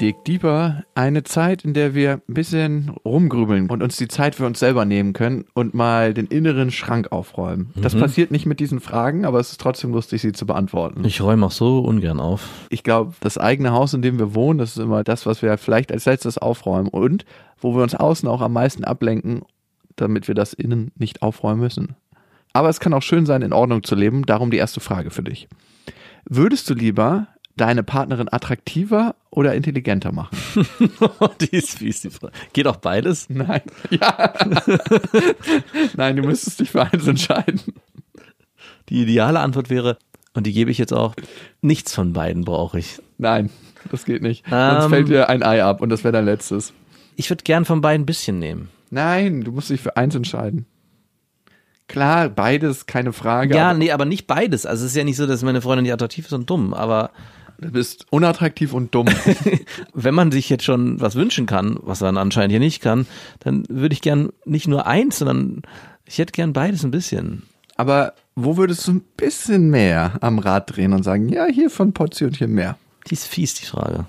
Dick Deeper eine Zeit, in der wir ein bisschen rumgrübeln und uns die Zeit für uns selber nehmen können und mal den inneren Schrank aufräumen. Das passiert nicht mit diesen Fragen, aber es ist trotzdem lustig, sie zu beantworten. Ich räume auch so ungern auf. Ich glaube, das eigene Haus, in dem wir wohnen, das ist immer das, was wir vielleicht als letztes aufräumen und wo wir uns außen auch am meisten ablenken, damit wir das innen nicht aufräumen müssen. Aber es kann auch schön sein, in Ordnung zu leben. Darum die erste Frage für dich. Würdest du lieber deine Partnerin attraktiver oder intelligenter machen? Die ist fies, die Frage. Geht auch beides? Nein. Ja. Nein, du müsstest dich für eins entscheiden. Die ideale Antwort wäre, und die gebe ich jetzt auch, nichts von beiden brauche ich. Nein, das geht nicht. Sonst fällt dir ein Ei ab und das wäre dein letztes. Ich würde gern von beiden ein bisschen nehmen. Nein, du musst dich für eins entscheiden. Klar, beides, keine Frage. Ja, nee, aber nicht beides. Also es ist ja nicht so, dass meine Freundin nicht attraktiv ist und dumm, aber du bist unattraktiv und dumm. wenn man sich jetzt schon was wünschen kann, was man anscheinend hier nicht kann, dann würde ich gern nicht nur eins, sondern ich hätte gern beides ein bisschen. Aber wo würdest du ein bisschen mehr am Rad drehen und sagen, ja, hier von Portionchen mehr? Die ist fies, die Frage.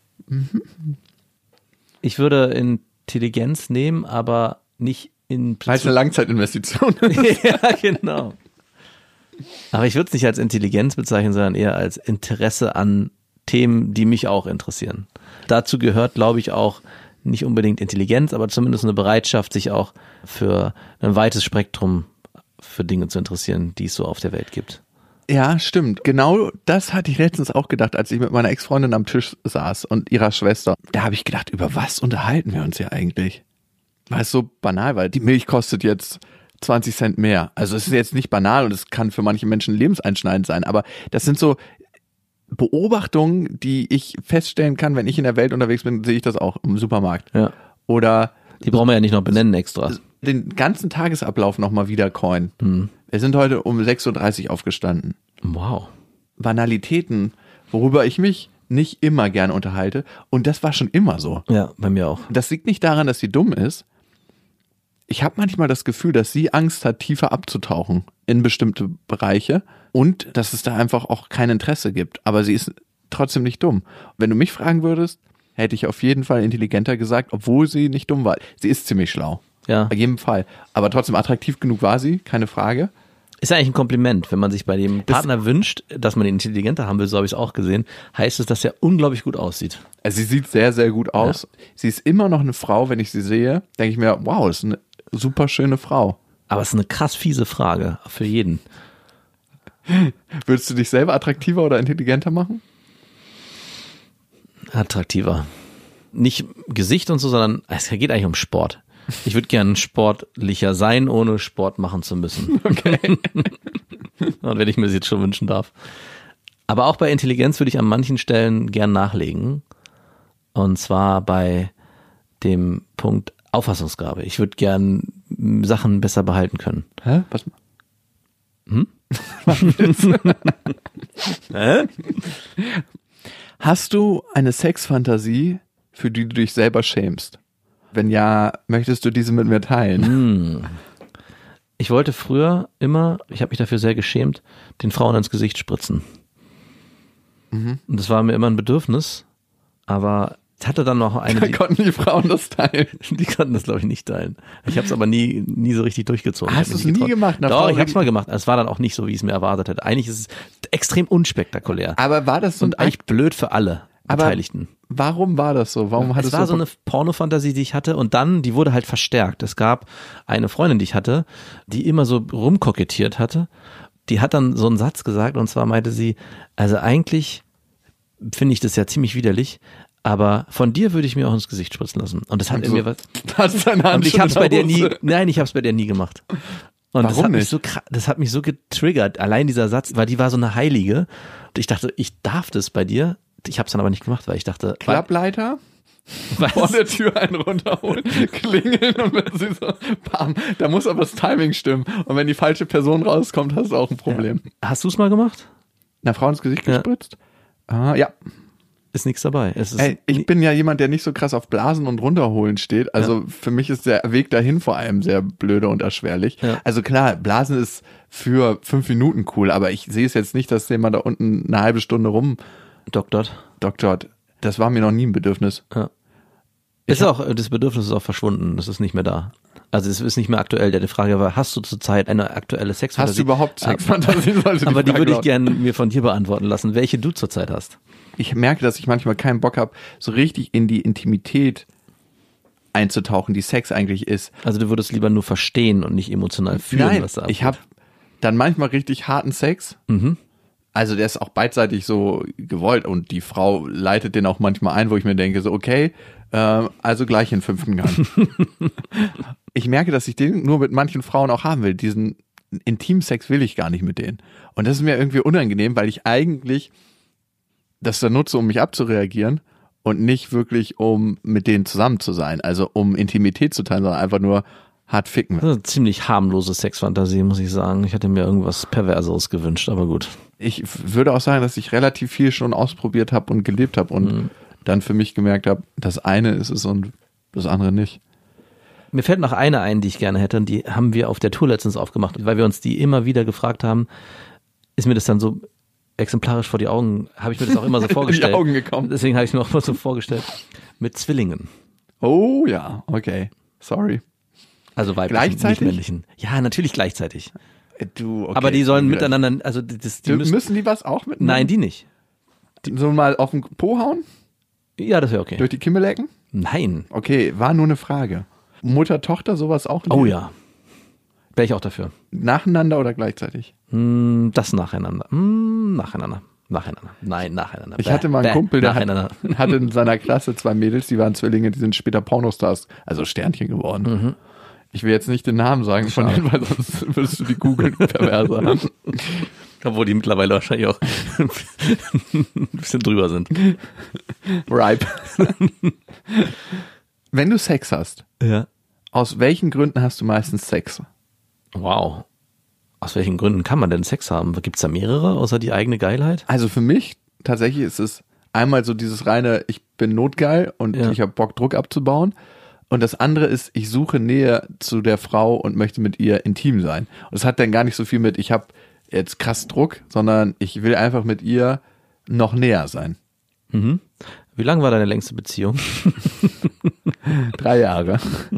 Ich würde Intelligenz nehmen, aber nicht in... Weil es eine Langzeitinvestition ist. Ja, genau. Aber ich würde es nicht als Intelligenz bezeichnen, sondern eher als Interesse an Themen, die mich auch interessieren. Dazu gehört, glaube ich, auch nicht unbedingt Intelligenz, aber zumindest eine Bereitschaft, sich auch für ein weites Spektrum für Dinge zu interessieren, die es so auf der Welt gibt. Ja, stimmt. Genau das hatte ich letztens auch gedacht, als ich mit meiner Ex-Freundin am Tisch saß und ihrer Schwester. Da habe ich gedacht, über was unterhalten wir uns hier eigentlich? Weil es so banal war. Die Milch kostet jetzt 20 Cent mehr. Also es ist jetzt nicht banal und es kann für manche Menschen lebenseinschneidend sein, aber das sind so Beobachtungen, die ich feststellen kann, wenn ich in der Welt unterwegs bin, sehe ich das auch im Supermarkt. Ja. Oder die brauchen wir ja nicht noch benennen extra. Den ganzen Tagesablauf nochmal wieder coin. Wir sind heute um 6.30 Uhr aufgestanden. Wow. Banalitäten, worüber ich mich nicht immer gern unterhalte. Und das war schon immer so. Ja, bei mir auch. Das liegt nicht daran, dass sie dumm ist. Ich habe manchmal das Gefühl, dass sie Angst hat, tiefer abzutauchen in bestimmte Bereiche und dass es da einfach auch kein Interesse gibt. Aber sie ist trotzdem nicht dumm. Wenn du mich fragen würdest, hätte ich auf jeden Fall intelligenter gesagt, obwohl sie nicht dumm war. Sie ist ziemlich schlau. Ja. Bei jedem Fall. Aber trotzdem attraktiv genug war sie, keine Frage. Ist eigentlich ein Kompliment, wenn man sich bei dem Partner wünscht, dass man ihn intelligenter haben will, so habe ich es auch gesehen, heißt es, dass er unglaublich gut aussieht. Also sie sieht sehr, sehr gut aus. Ja. Sie ist immer noch eine Frau, wenn ich sie sehe, denke ich mir, wow, das ist eine super schöne Frau. Aber es ist eine krass fiese Frage für jeden. Würdest du dich selber attraktiver oder intelligenter machen? Attraktiver. Nicht Gesicht und so, sondern es geht eigentlich um Sport. Ich würde gern sportlicher sein, ohne Sport machen zu müssen. Okay. Und wenn ich mir das jetzt schon wünschen darf. Aber auch bei Intelligenz würde ich an manchen Stellen gern nachlegen. Und zwar bei dem Punkt Auffassungsgabe. Ich würde gern Sachen besser behalten können. Hä? Was? Hä? Hast du eine Sexfantasie, für die du dich selber schämst? Wenn ja, möchtest du diese mit mir teilen? Ich wollte früher immer, ich habe mich dafür sehr geschämt, den Frauen ins Gesicht spritzen. Und das war mir immer ein Bedürfnis, aber ich hatte dann noch eine... Da konnten die Frauen das teilen. Die konnten das, glaube ich, nicht teilen. Ich habe es aber nie so richtig durchgezogen. Hast du es nie gemacht? Doch, ich habe es mal gemacht. Es war dann auch nicht so, wie ich es mir erwartet hätte. Eigentlich ist es extrem unspektakulär. Aber war das so und eigentlich blöd für alle Beteiligten. Warum war das so? Warum hattest du so eine Pornofantasie, die ich hatte und dann, die wurde halt verstärkt. Es gab eine Freundin, die ich hatte, die immer so rumkokettiert hatte. Die hat dann so einen Satz gesagt und zwar meinte sie, also eigentlich finde ich das ja ziemlich widerlich, aber von dir würde ich mir auch ins Gesicht spritzen lassen. Und das hat in mir was. Das ist deine Hand und ich habe es bei dir nie. Nein, ich habe es bei dir nie gemacht. Und warum nicht? Das hat mich so getriggert. Allein dieser Satz, weil die war so eine Heilige. Und ich dachte, ich darf das bei dir. Ich habe es dann aber nicht gemacht, weil ich dachte. Klappleiter? Vor der Tür einen runterholen, klingeln und wenn sie so, bam, da muss aber das Timing stimmen. Und wenn die falsche Person rauskommt, hast du auch ein Problem. Ja. Hast du es mal gemacht? Einer Frau ins Gesicht gespritzt? Ja. Ist nichts dabei. Ich bin ja jemand, der nicht so krass auf Blasen und runterholen steht. Also für mich ist der Weg dahin vor allem sehr blöde und erschwerlich. Ja. Also klar, Blasen ist für 5 Minuten cool, aber ich sehe es jetzt nicht, dass jemand da unten eine halbe Stunde rumdoktort. Das war mir noch nie ein Bedürfnis. Ja. Das Bedürfnis ist auch verschwunden. Das ist nicht mehr da. Also es ist nicht mehr aktuell. Die Frage war, hast du zurzeit eine aktuelle Sexfantasie? Hast du überhaupt Sexfantasie? Aber die würde ich gerne mir von dir beantworten lassen, welche du zurzeit hast. Ich merke, dass ich manchmal keinen Bock habe, so richtig in die Intimität einzutauchen, die Sex eigentlich ist. Also du würdest lieber nur verstehen und nicht emotional fühlen, Nein, was da abgeht. ich habe dann manchmal richtig harten Sex. Also der ist auch beidseitig so gewollt und die Frau leitet den auch manchmal ein, wo ich mir denke, so okay, also gleich in 5. Gang. Ich merke, dass ich den nur mit manchen Frauen auch haben will. Diesen Intimsex will ich gar nicht mit denen. Und das ist mir irgendwie unangenehm, weil ich eigentlich das dann nutze, um mich abzureagieren und nicht wirklich, um mit denen zusammen zu sein. Also um Intimität zu teilen, sondern einfach nur hart ficken. Das ist eine ziemlich harmlose Sexfantasie, muss ich sagen. Ich hätte mir irgendwas Perverseres gewünscht, aber gut. Ich würde auch sagen, dass ich relativ viel schon ausprobiert habe und gelebt habe und dann für mich gemerkt habe, das eine ist es und das andere nicht. Mir fällt noch eine ein, die ich gerne hätte, und die haben wir auf der Tour letztens aufgemacht, weil wir uns die immer wieder gefragt haben, ist mir das dann so exemplarisch vor die Augen, habe ich mir das auch immer so vorgestellt. In die Augen gekommen. Deswegen habe ich mir auch immer so vorgestellt, mit Zwillingen. Oh ja, okay, sorry. Also weiblichen, gleichzeitig? nicht männlichen. Ja, natürlich gleichzeitig. Du, okay. Aber die sollen miteinander, also müssen die was auch miteinander? Nein, die nicht. So mal auf den Po hauen? Ja, das wäre okay. Durch die Kimme lecken? Nein. Okay, war nur eine Frage. Mutter, Tochter, sowas auch? Oh ja. Wäre ich auch dafür. Nacheinander oder gleichzeitig? Das nacheinander. Nacheinander. Nein, nacheinander. Ich hatte mal einen Kumpel, der hatte in seiner Klasse 2 Mädels, die waren Zwillinge, die sind später Pornostars, also Sternchen geworden. Ich will jetzt nicht den Namen sagen von denen, weil sonst würdest du die googeln, Perverser. Obwohl die mittlerweile wahrscheinlich auch ein bisschen drüber sind. Ripe. Wenn du Sex hast, Ja. aus welchen Gründen hast du meistens Sex? Wow. Aus welchen Gründen kann man denn Sex haben? Gibt es da mehrere, außer die eigene Geilheit? Also für mich tatsächlich ist es einmal so dieses reine, ich bin notgeil und ich habe Bock, Druck abzubauen. Und das andere ist, ich suche Nähe zu der Frau und möchte mit ihr intim sein. Und das hat dann gar nicht so viel mit, ich habe jetzt krass Druck, sondern ich will einfach mit ihr noch näher sein. Wie lang war deine längste Beziehung? 3 Jahre.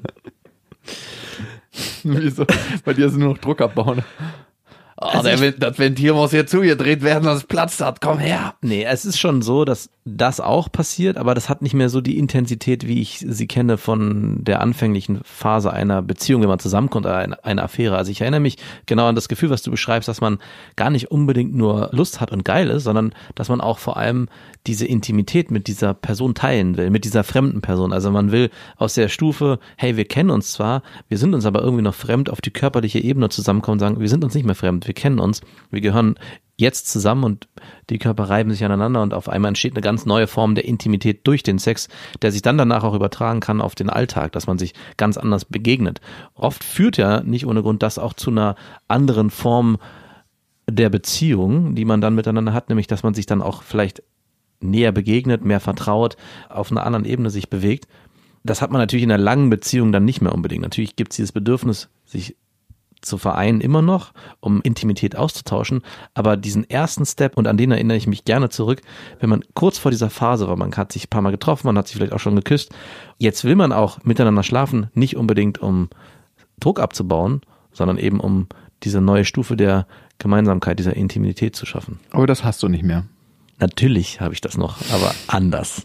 Wieso? Bei dir ist nur noch Druck abbauen. Oh, das Ventil muss hier zugedreht werden, sonst platzt hat. Komm her. Nee, es ist schon so, dass das auch passiert, aber das hat nicht mehr so die Intensität, wie ich sie kenne von der anfänglichen Phase einer Beziehung, wenn man zusammenkommt, einer Affäre. Also ich erinnere mich genau an das Gefühl, was du beschreibst, dass man gar nicht unbedingt nur Lust hat und geil ist, sondern dass man auch vor allem diese Intimität mit dieser Person teilen will, mit dieser fremden Person. Also man will aus der Stufe, hey, wir kennen uns zwar, wir sind uns aber irgendwie noch fremd, auf die körperliche Ebene zusammenkommen und sagen, wir sind uns nicht mehr fremd, wir kennen uns, wir gehören jetzt zusammen und die Körper reiben sich aneinander und auf einmal entsteht eine ganz neue Form der Intimität durch den Sex, der sich dann danach auch übertragen kann auf den Alltag, dass man sich ganz anders begegnet. Oft führt ja nicht ohne Grund das auch zu einer anderen Form der Beziehung, die man dann miteinander hat, nämlich dass man sich dann auch vielleicht näher begegnet, mehr vertraut, auf einer anderen Ebene sich bewegt. Das hat man natürlich in einer langen Beziehung dann nicht mehr unbedingt. Natürlich gibt es dieses Bedürfnis, sich zu vereinen immer noch, um Intimität auszutauschen, aber diesen ersten Step, und an den erinnere ich mich gerne zurück, wenn man kurz vor dieser Phase war, man hat sich ein paar Mal getroffen, man hat sich vielleicht auch schon geküsst, jetzt will man auch miteinander schlafen, nicht unbedingt um Druck abzubauen, sondern eben um diese neue Stufe der Gemeinsamkeit, dieser Intimität zu schaffen. Aber das hast du nicht mehr. Natürlich habe ich das noch, aber anders.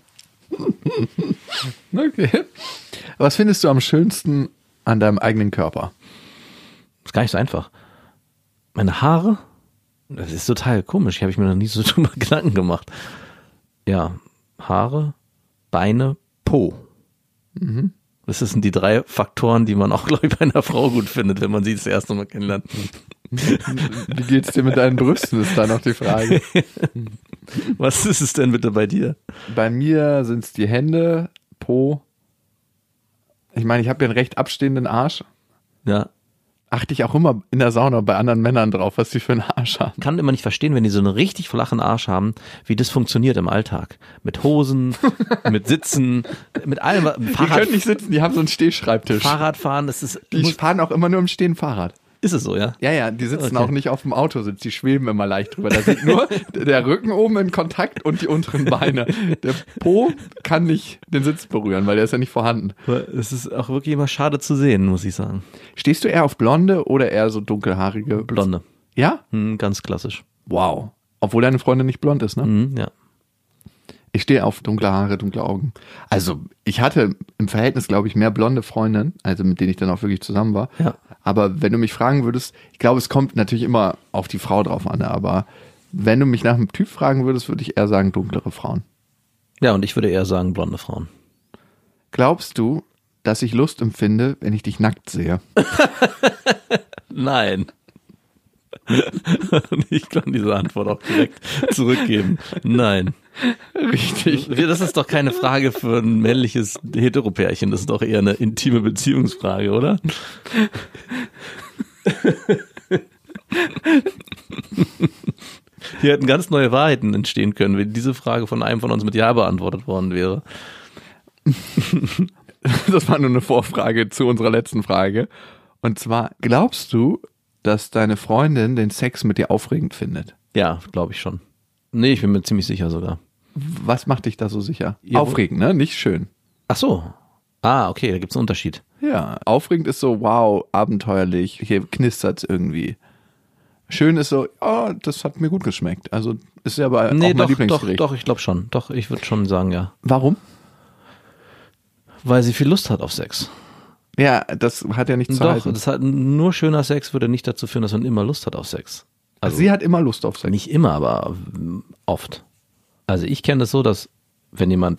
Okay. Was findest du am schönsten an deinem eigenen Körper? Ist gar nicht so einfach. Meine Haare, das ist total komisch. Habe ich mir noch nie so drüber Gedanken gemacht. Ja, Haare, Beine, Po. Das sind die 3 Faktoren, die man auch, glaube ich, bei einer Frau gut findet, wenn man sie das erste Mal kennenlernt. Wie geht's dir mit deinen Brüsten, ist da noch die Frage. Was ist es denn bitte bei dir? Bei mir sind es die Hände, Po. Ich meine, ich habe ja einen recht abstehenden Arsch. Ja. Achte ich auch immer in der Sauna bei anderen Männern drauf, was die für einen Arsch haben. Kann immer nicht verstehen, wenn die so einen richtig flachen Arsch haben, wie das funktioniert im Alltag. Mit Hosen, mit Sitzen, mit allem. Die können nicht sitzen, die haben so einen Stehschreibtisch. Fahrradfahren, das ist. Die fahren auch immer nur im Stehen Fahrrad. Ist es so, ja? Ja, die sitzen auch nicht auf dem Autositz, die schweben immer leicht drüber. Da sind nur der Rücken oben in Kontakt und die unteren Beine. Der Po kann nicht den Sitz berühren, weil der ist ja nicht vorhanden. Es ist auch wirklich immer schade zu sehen, muss ich sagen. Stehst du eher auf Blonde oder eher so dunkelhaarige? Blonde. Ja? Ganz klassisch. Wow. Obwohl deine Freundin nicht blond ist, ne? Ja. Ich stehe auf dunkle Haare, dunkle Augen. Also ich hatte im Verhältnis, glaube ich, mehr blonde Freundinnen, also mit denen ich dann auch wirklich zusammen war. Ja. Aber wenn du mich fragen würdest, ich glaube, es kommt natürlich immer auf die Frau drauf an, aber wenn du mich nach einem Typ fragen würdest, würde ich eher sagen dunklere Frauen. Ja, und ich würde eher sagen blonde Frauen. Glaubst du, dass ich Lust empfinde, wenn ich dich nackt sehe? Nein. Ich kann diese Antwort auch direkt zurückgeben. Nein. Richtig. Das ist doch keine Frage für ein männliches Heteropärchen. Das ist doch eher eine intime Beziehungsfrage, oder? Hier hätten ganz neue Wahrheiten entstehen können, wenn diese Frage von einem von uns mit Ja beantwortet worden wäre. Das war nur eine Vorfrage zu unserer letzten Frage. Und zwar, glaubst du, dass deine Freundin den Sex mit dir aufregend findet? Ja, glaube ich schon. Nee, ich bin mir ziemlich sicher sogar. Was macht dich da so sicher? Ja, aufregend, ne? Nicht schön. Ach so. Ah, okay, da gibt's einen Unterschied. Ja, aufregend ist so, wow, abenteuerlich, hier knistert's irgendwie. Schön ist so, oh, das hat mir gut geschmeckt. Also ist ja aber auch mein Lieblingsgericht. Doch, ich glaube schon. Doch, ich würde schon sagen, ja. Warum? Weil sie viel Lust hat auf Sex. Ja, das hat ja nichts zu heißen. Das hat nur schöner Sex würde nicht dazu führen, dass man immer Lust hat auf Sex. Also sie hat immer Lust auf Sex. Nicht immer, aber oft. Also ich kenne das so, dass wenn jemand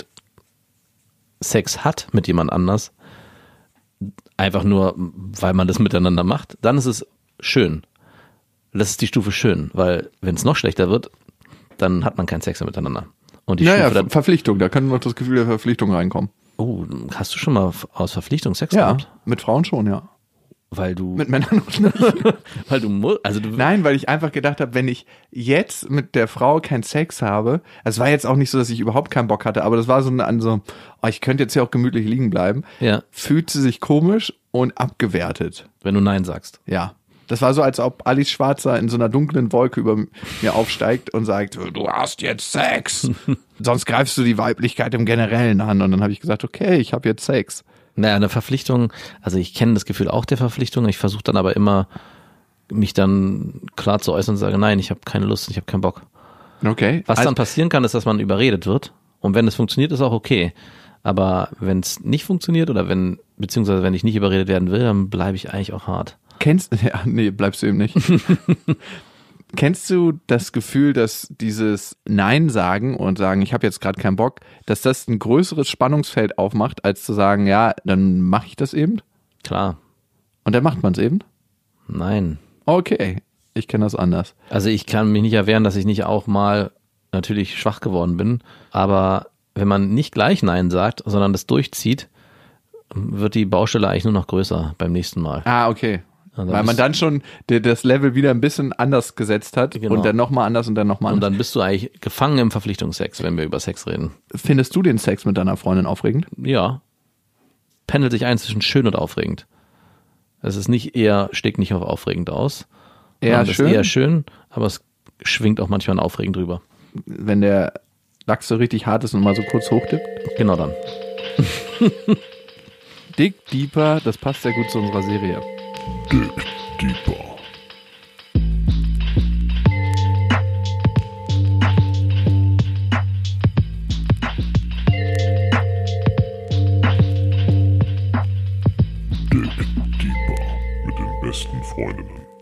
Sex hat mit jemand anders, einfach nur, weil man das miteinander macht, dann ist es schön. Das ist die Stufe schön, weil wenn es noch schlechter wird, dann hat man keinen Sex mehr miteinander. Und die naja, Stufe Verpflichtung, da kann noch das Gefühl der Verpflichtung reinkommen. Oh, hast du schon mal aus Verpflichtung Sex Ja, gehabt? mit Frauen schon, ja. Weil du. Mit Männern noch nicht. Weil du musst. Nein, weil ich einfach gedacht habe, wenn ich jetzt mit der Frau keinen Sex habe, es war jetzt auch nicht so, dass ich überhaupt keinen Bock hatte, aber das war so oh, ich könnte jetzt hier auch gemütlich liegen bleiben. Ja. Fühlt sie sich komisch und abgewertet. Wenn du Nein sagst. Ja. Das war so, als ob Alice Schwarzer in so einer dunklen Wolke über mir aufsteigt und sagt, du hast jetzt Sex. Sonst greifst du die Weiblichkeit im Generellen an. Und dann habe ich gesagt, okay, ich habe jetzt Sex. Naja, eine Verpflichtung, also ich kenne das Gefühl auch der Verpflichtung, ich versuche dann aber immer, mich dann klar zu äußern und sage, nein, ich habe keine Lust, ich habe keinen Bock. Okay. Was dann passieren kann, ist, dass man überredet wird. Und wenn es funktioniert, ist auch okay. Aber wenn es nicht funktioniert oder beziehungsweise wenn ich nicht überredet werden will, dann bleibe ich eigentlich auch hart. Bleibst du eben nicht. Kennst du das Gefühl, dass dieses Nein sagen und sagen, ich habe jetzt gerade keinen Bock, dass das ein größeres Spannungsfeld aufmacht, als zu sagen, ja, dann mache ich das eben? Klar. Und dann macht man es eben? Nein. Okay, ich kenne das anders. Also ich kann mich nicht erwehren, dass ich nicht auch mal natürlich schwach geworden bin, aber wenn man nicht gleich Nein sagt, sondern das durchzieht, wird die Baustelle eigentlich nur noch größer beim nächsten Mal. Ah, okay. Weil man dann schon das Level wieder ein bisschen anders gesetzt hat. Genau. Und dann nochmal anders und dann nochmal anders. Und dann bist du eigentlich gefangen im Verpflichtungsex, wenn wir über Sex reden. Findest du den Sex mit deiner Freundin aufregend? Ja. Pendelt sich ein zwischen schön und aufregend. Es ist nicht steckt nicht auf aufregend aus. Eher schön? Ist eher schön, aber es schwingt auch manchmal aufregend drüber. Wenn der Lachs so richtig hart ist und mal so kurz hochdippt? Genau dann. Dick Deeper, das passt sehr gut zu unserer Serie. Dick Deeper. Dick Deeper mit den besten Freundinnen.